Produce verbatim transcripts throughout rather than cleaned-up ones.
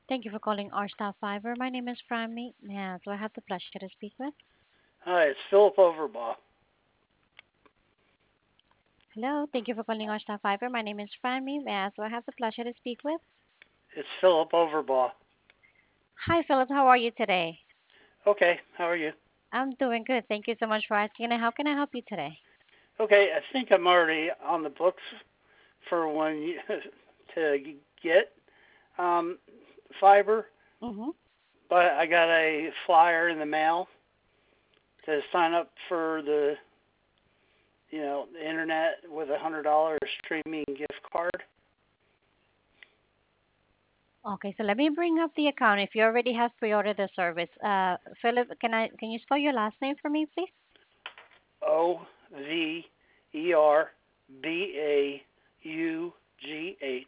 Thank you for calling our Star Fiber. My name is Prime. Yeah, do I have the pleasure to speak with? Hi, it's Philip Overbaugh. Hello, thank you for calling our Star Fiber. My name is Prime. Yeah, do I have the pleasure to speak with? It's Philip Overbaugh. Hi, Philip. How are you today? Okay, how are you? I'm doing good. Thank you so much for asking. And how can I help you today? Okay, I think I'm already on the books for when you, to get um, fiber, Mm-hmm. but I got a flyer in the mail to sign up for the you know the internet with a hundred dollar streaming gift card. Okay, so let me bring up the account. If you already have pre-ordered the service, uh, Philip, can I can you spell your last name for me, please? O V E R B A U G H.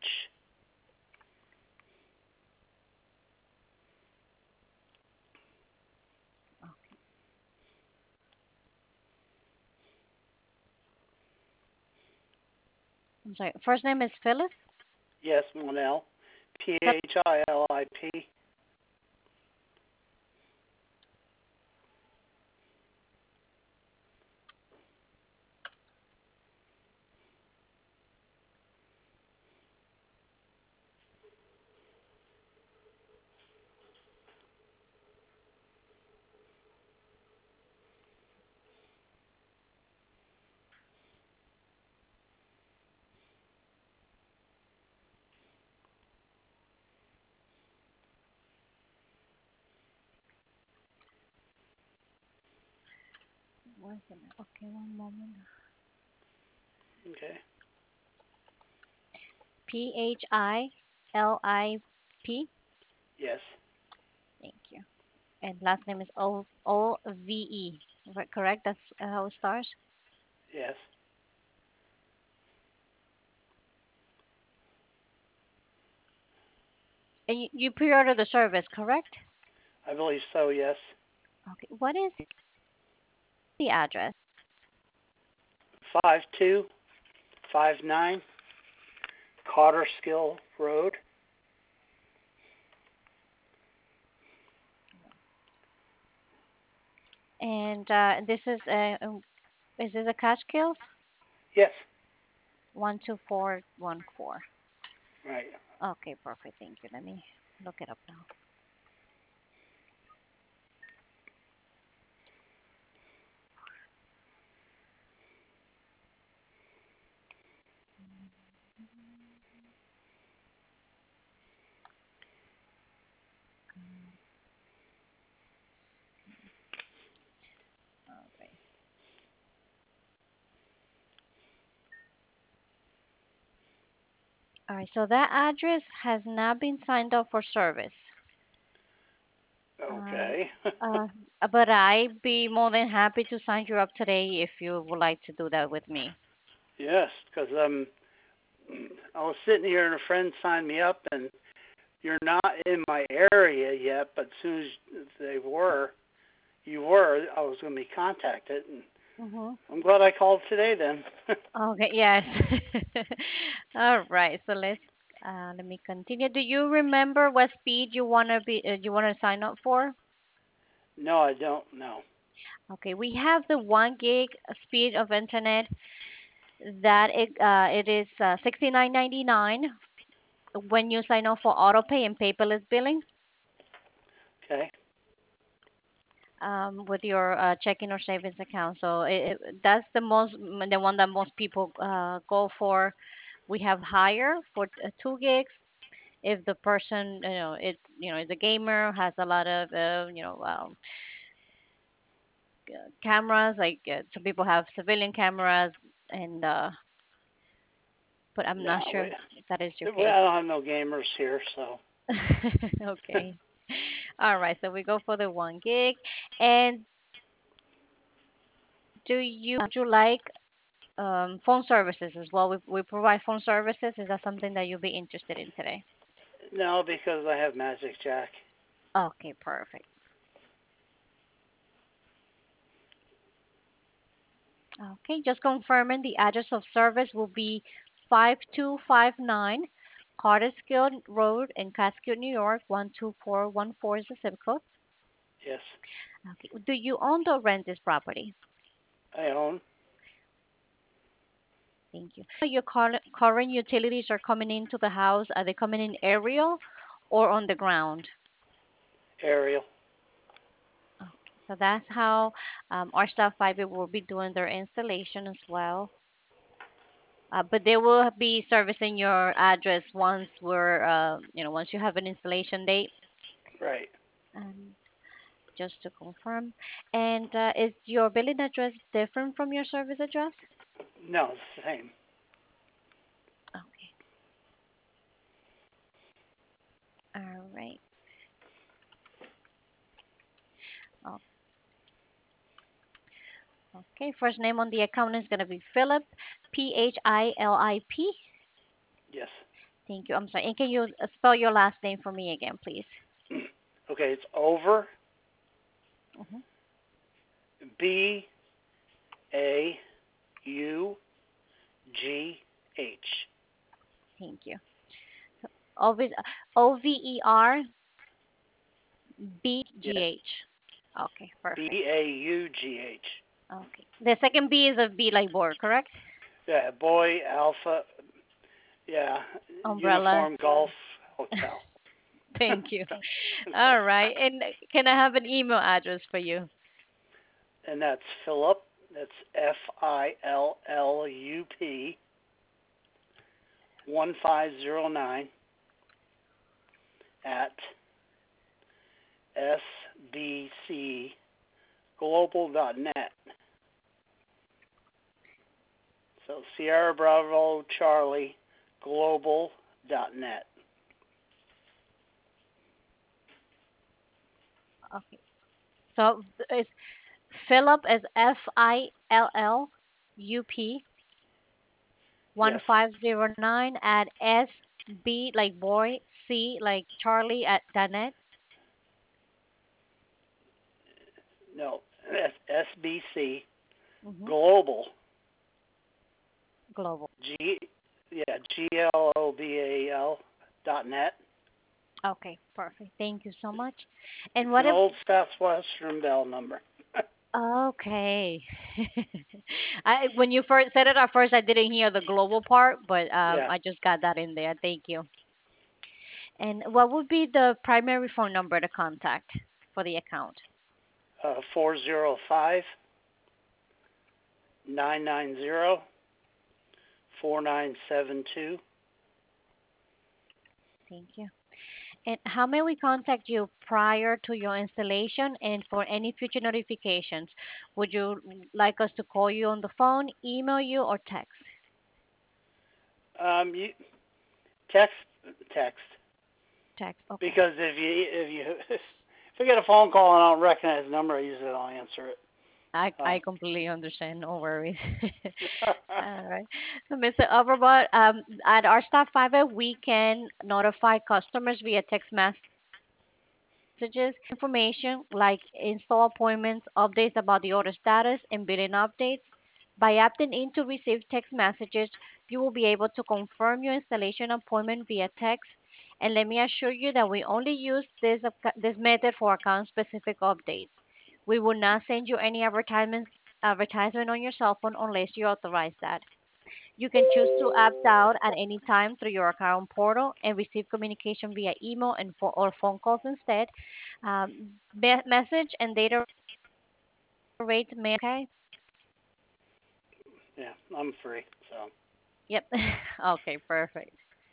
I'm sorry. First name is Philip. Yes, one L. P H I L I P. One second. Okay, one moment. Okay. P H I L I P. Yes. Thank you. And last name is O O V E. Right, correct? That's uh, how it starts. Yes. And you, you pre-order the service, correct? I believe so, yes. Okay. What is the address? Five two five nine Cotterskill Road. And uh, this is a um, is this a Catchkill? Yes. One two four one four. Right. Okay, perfect. Thank you. Let me look it up now. All right. All right. So that address has not been signed up for service. Um, Okay. uh, but I'd be more than happy to sign you up today if you would like to do that with me. Yes, because um, I was sitting here and a friend signed me up, and you're not in my area yet, but as soon as they were, you were, I was going to be contacted, and Mm-hmm. I'm glad I called today then. Okay, yes. All right. So let's uh, let me continue. Do you remember what speed you wanna be uh, you wanna sign up for? No, I don't know. Okay, we have the one gig speed of internet that it uh, it is uh, sixty nine ninety nine when you sign up for auto pay and paperless billing Okay. um, with your uh, checking or savings account. So it, it, that's the most the one that most people uh, go for. We have higher for uh, two gigs if the person you know it you know is a gamer, has a lot of uh, you know um, cameras, like uh, some people have civilian cameras, and uh but I'm not No, sure we, if that is your we case. I don't have no gamers here, so. Okay, all right, so we go for the one gig. And do you would you like um, phone services as well? We, we provide phone services. Is that something that you'll be interested in today? No, because I have Magic Jack. Okay, perfect. Okay, just confirming the address of service will be five two five nine Cartersville Road in Catskill, New York, one two four one four is the zip code. Yes, Okay. Do you own or rent this property? I own. Thank you. Your cur- current utilities are coming into the house. Are they coming in aerial or on the ground? Aerial. Okay. So that's how um, our staff fiber will be doing their installation as well. Uh, but they will be servicing your address once we're, uh, you know, once you have an installation date. Right. Um, just to confirm. And uh, is your billing address different from your service address? No, it's the same. Okay. All right. Oh, okay. First name on the account is going to be Philip, P H I L I P. Yes. Thank you. I'm sorry. And can you uh, spell your last name for me again, please? Okay, it's over Hmm. B A U G H. Thank you. Always O V E R B G Yes. H. Okay, B perfect. A U G H. Okay. The second B is a B like board, correct? Yeah, boy, alpha, yeah, Umbrella. uniform golf hotel. Thank you. All right. And can I have an email address for you? And that's Philip. That's F I L L U P one five zero nine at S B C global dot net. So Sierra Bravo Charlie global dot net. Okay. So it's Philip as F I L L U P one Yes. five zero nine at S B like boy, C like Charlie at Danet. No. That's S B C Mm-hmm. global. Global. G yeah, G L O B A L dot net. Okay, perfect. Thank you so much. It's And what an if old Southwestern Bell number. okay. I when you first said it at first I didn't hear the global part, but um Yeah. I just got that in there. Thank you. And what would be the primary phone number to contact for the account? Uh, four zero five nine nine zero four nine seven two. Thank you. And how may we contact you prior to your installation and for any future notifications? Would you like us to call you on the phone, email you, or text? Um, you text text Text, okay. because if you if you if I get a phone call and I don't recognize the number, I usually don't answer it. I, I Um, completely understand. No worries. All right. So, mister Overbot, um, at our staff fiber, we can notify customers via text messages, information like install appointments, updates about the order status, and billing updates. By opting in to receive text messages, you will be able to confirm your installation appointment via text. And let me assure you that we only use this, this method for account-specific updates. We will not send you any advertisements advertisement on your cell phone unless you authorize that. You can choose to opt out at any time through your account portal and receive communication via email and pho- or phone calls instead. Um, me- message and data rates may okay. yeah, I'm free. So Yep. Okay, perfect.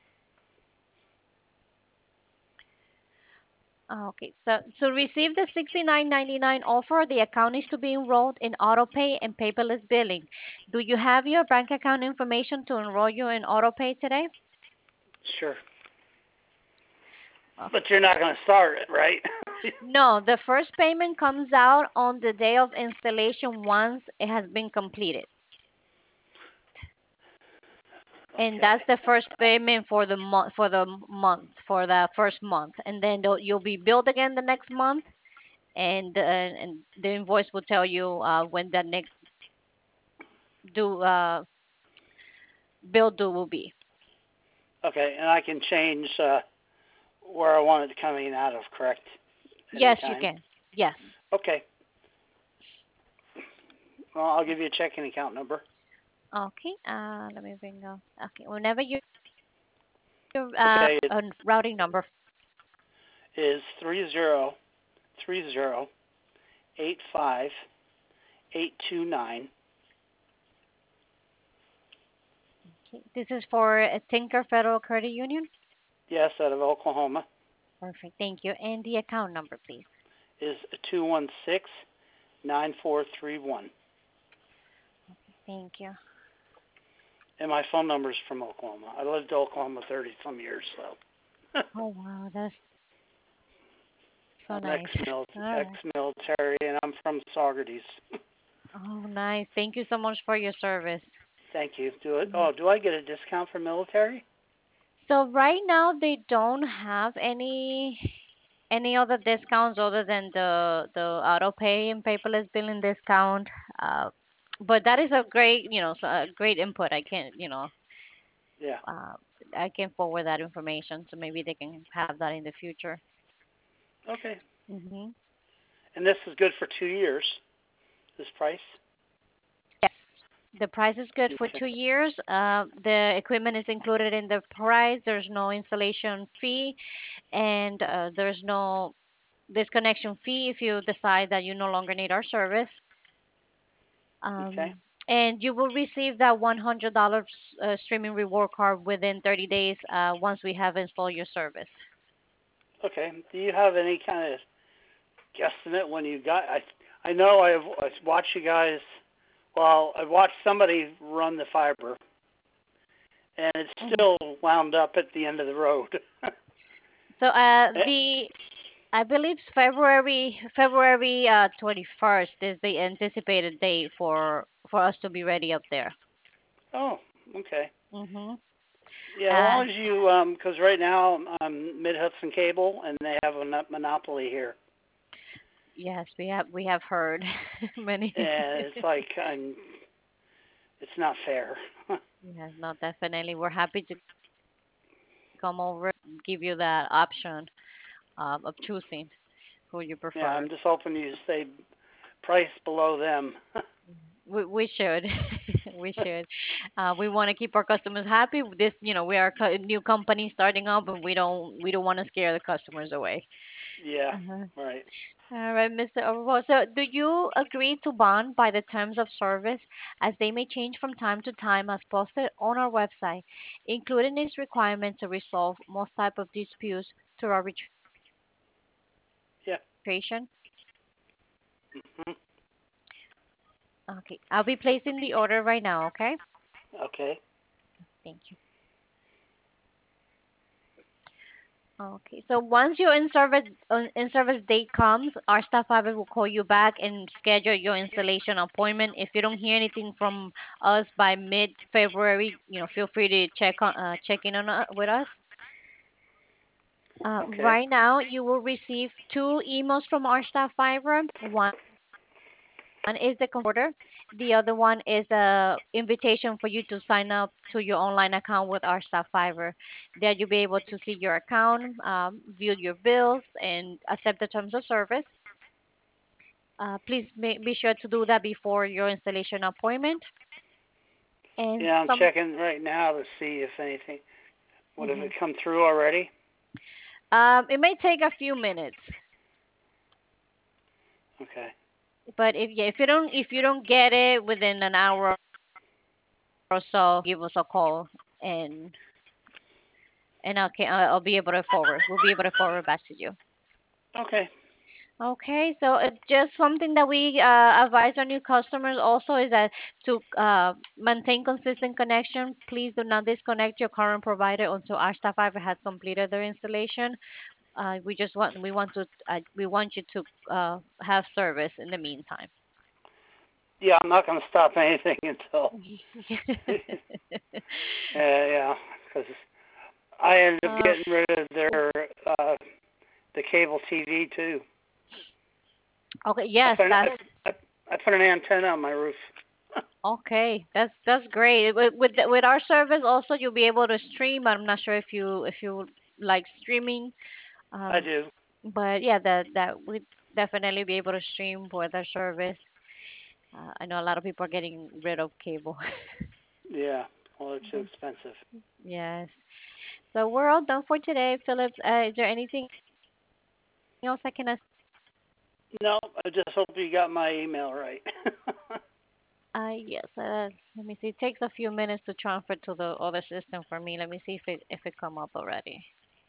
Okay, so to receive the sixty-nine ninety-nine offer, the account is to be enrolled in autopay and paperless billing. Do you have your bank account information to enroll you in autopay today? sure, Okay. but you're not going to start it, right? No, the first payment comes out on the day of installation once it has been completed. And Okay. that's the first payment for the month for the month for the first month, and then they'll- you'll be billed again the next month, and uh, and the invoice will tell you uh, when the next due uh, bill due will be. Okay, and I can change uh, where I want it coming out of, correct? Yes, you Anytime. can. Yes. Okay. Well, I'll give you a checking account number. Okay. Uh, let me bring up. Okay. Whenever you uh Okay, it a routing number. is three zero three zero eight five eight two nine. Okay. This is for a Tinker Federal Credit Union. Yes, out of Oklahoma. Perfect. Thank you. And the account number, please. Is two one six nine four three one. Thank you. And my phone number is from Oklahoma. I lived in Oklahoma thirty some years, so Oh wow, that's so I'm nice. All right. ex-military, and I'm from Saugerties. Oh, nice. Thank you so much for your service. Thank you. Do it. Mhm. Oh, do I get a discount for military? So right now they don't have any any other discounts other than the the auto pay and paperless billing discount. Uh, but that is a great, you know, so a great input. I can, you know, Yeah. uh, I can forward that information so maybe they can have that in the future. Okay. Hmm. And this is good for two years. This price. Yes, the price is good for Okay. two years. Uh, the equipment is included in the price. There's no installation fee, and uh, there's no disconnection fee if you decide that you no longer need our service. Okay. Um, and you will receive that one hundred dollars uh, streaming reward card within thirty days uh, once we have installed your service. Okay. Do you have any kind of guesstimate when you got? I I know I've, I've watched you guys. Well, I've watched somebody run the fiber, and it's Mhm. still wound up at the end of the road. So uh, Eh, the I believe February February uh, twenty-first is the anticipated date for for us to be ready up there. oh, okay. Mhm. Yeah, as Uh, long as you, um, because right now I'm Mid Hudson Cable, and they have a monopoly here, yes, we have we have heard many. and it's like I'm, it's not fair. Yes, no, definitely. We're happy to come over, give you that option um, of choosing who you Yeah, prefer. I'm just hoping you stay price below them. We we should, we should. Uh, we want to keep our customers happy. This, you know, we are a new company starting up, and we don't we don't want to scare the customers away. Yeah, Uh-huh. right. All right, mister Overall. So, do you agree to bond by the terms of service as they may change from time to time as posted on our website, including its requirement to resolve most type of disputes through Yeah. arbitration? Hmm. Okay, I'll be placing the order right now, okay? Okay. Thank you. Okay, so once your in-service uh, in-service date comes, our staff member will call you back and schedule your installation appointment. If you don't hear anything from us by mid-February, you know, feel free to check on uh, check in on uh, with us. Uh, Okay. right now, you will receive two emails from our staff fiber. One One is the order. The other one is a invitation for you to sign up to your online account with our staff fiber. There you'll be able to see your account, um, view your bills, and accept the terms of service. Uh, please ma- be sure to do that before your installation appointment. And Yeah, I'm some, checking right now to see if anything would have mhm. it come through already. Um, it may take a few minutes, Okay. but if yeah, if you don't if you don't get it within an hour or so, give us a call and and I'll, I'll I'll be able to forward. We'll be able to forward back to you. Okay. Okay, so uh, just something that we uh, advise our new customers also is that to uh, maintain consistent connection, please do not disconnect your current provider until our staff fiber has completed their installation. Uh, we just want we want to uh, we want you to uh, have service in the meantime. Yeah, I'm not going to stop anything until. Yeah, yeah, because I ended up uh, getting rid of their uh, the cable T V too. okay, I yes, put an, that's I, I, I put an antenna on my roof. Okay, that's that's great. With with, the, with our service also, you'll be able to stream. I'm not sure if you if you like streaming. I Um, do. but yeah, that that we definitely be able to stream with our service. Uh, I know a lot of people are getting rid of cable. Yeah. Well, they're too expensive. Yes. So we're all done for today, Philip. Uh, is there anything else I can? Ask? No, I just hope you got my email right. Uh, yes. Uh, let me see. It takes a few minutes to transfer to the other system for me. Let me see if it if it come up already.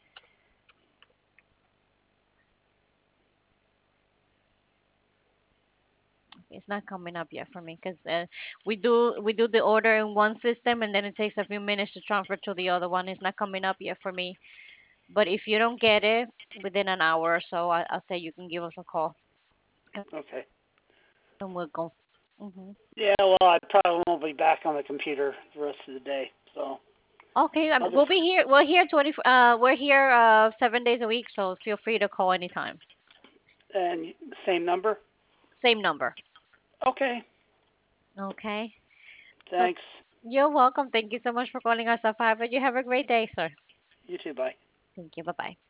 It's not coming up yet for me because uh, we do we do the order in one system and then it takes a few minutes to transfer to the other one. It's not coming up yet for me. But if you don't get it within an hour or so, I, I'll say you can give us a call Okay. and we'll go. Hmm. Yeah, well, I probably won't be back on the computer the rest of the day, so Okay, um, I'll just we'll be here. We're here twenty. Uh, we're here uh seven days a week, so feel free to call anytime. and same number. Same number. Okay. Okay. So Thanks. you're welcome. Thank you so much for calling us up. Have you have a great day, sir. You too. Bye. Thank you. Bye bye.